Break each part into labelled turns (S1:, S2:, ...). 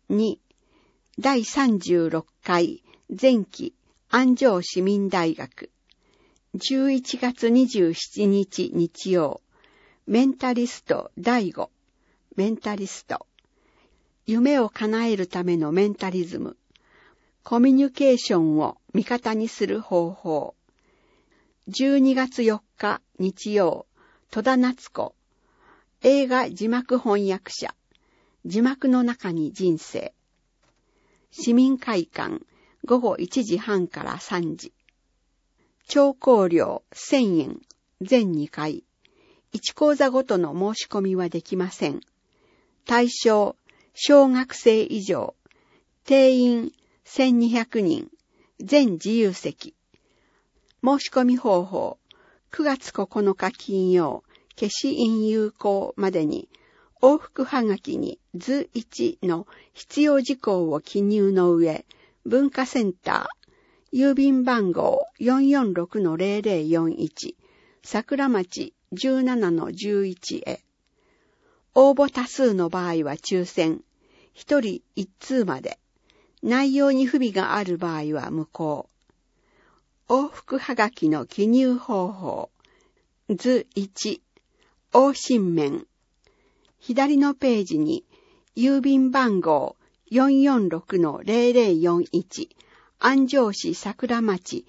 S1: 2、第36回前期安城市民大学。11月27日日曜。メンタリスト第5。メンタリスト。夢を叶えるためのメンタリズム。コミュニケーションを味方にする方法。12月4日日曜。戸田夏子。映画字幕翻訳者。字幕の中に人生。市民会館。午後1時半から3時。聴講料1000円。全2回。1講座ごとの申し込みはできません。対象、小学生以上。定員1200人。全自由席。申し込み方法。9月9日金曜。消印有効までに、往復はがきに図1の必要事項を記入の上、文化センター、郵便番号 446-0041、桜町 17-11 へ。応募多数の場合は抽選、1人1通まで。内容に不備がある場合は無効。往復はがきの記入方法。図1、往診面。左のページに、郵便番号 446-0041、安城市桜町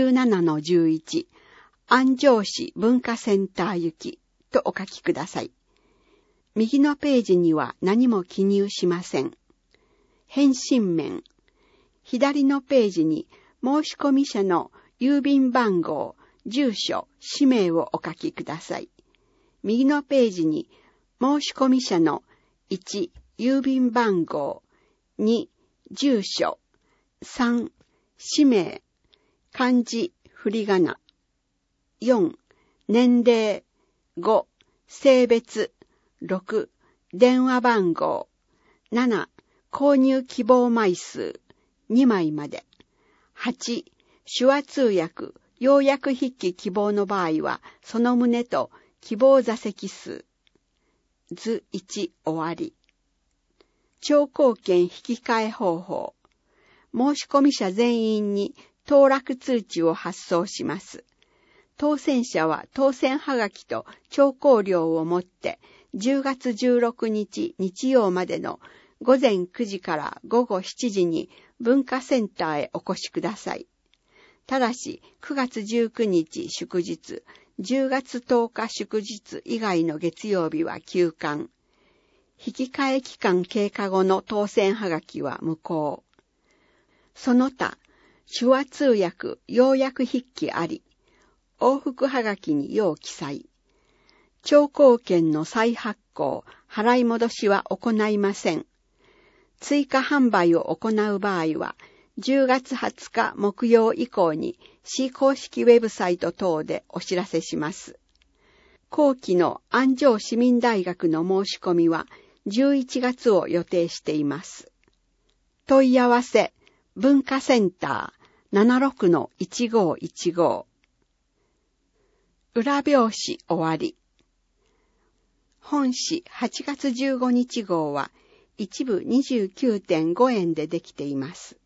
S1: 17-11、安城市文化センター行きとお書きください。右のページには何も記入しません。返信面。左のページに申し込み者の郵便番号、住所、氏名をお書きください。右のページに申し込み者の1、郵便番号、2、住所、3、氏名、漢字、振り仮名、4、年齢、5、性別、6、電話番号、7、購入希望枚数、2枚まで、8、手話通訳、要約筆記希望の場合は、その旨と希望座席数。図1終わり。聴講券引き換え方法。申し込み者全員に当落通知を発送します。当選者は当選はがきと聴講料を持って10月16日日曜までの午前9時から午後7時に文化センターへお越しください。ただし9月19日祝日、10月10日祝日以外の月曜日は休館。引き換え期間経過後の当選はがきは無効。その他、手話通訳、要約筆記あり、往復はがきに要記載。聴講券の再発行、払い戻しは行いません。追加販売を行う場合は、10月20日木曜以降に市公式ウェブサイト等でお知らせします。後期の安城市民大学の申し込みは11月を予定しています。問い合わせ、文化センター 76-1515。裏表紙終わり。本誌8月15日号は一部 29.5 円でできています。